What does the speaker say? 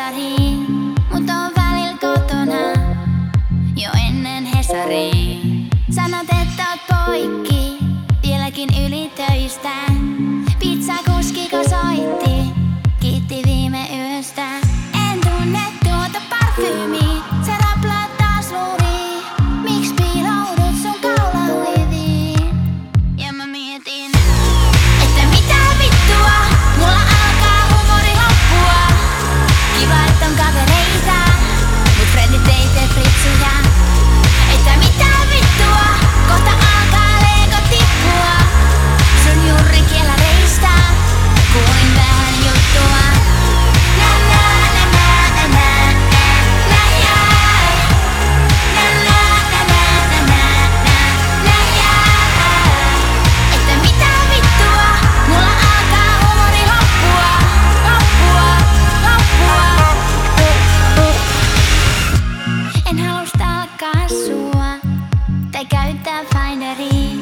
bariin, mut on välillä kotona jo ennen Hesariin. Sanot, että oot poikki, vieläkin ylitöistä. Pizzakuskiko soitti, kiitti viime yöstä. En tunne tuota parfyymiä, se raplaa taas luuriin. Miks piiloudut sun kaulahuiviin? Ja mä mietin, että mitä vittua, mulla alkaa humori loppua. Kiva, et on kavereita, mut frendit ei tee fritsuja. Että mitä vittua, kohta alkaa Lego tippua. Sun juuri kielareista, kuulin vähän juttua. Na na na na na na na jai. Na na na na na na na jai. Että mitä vittua, mulla alkaa humori loppua. En halus stalkkaa sua tai käyttää Finderia.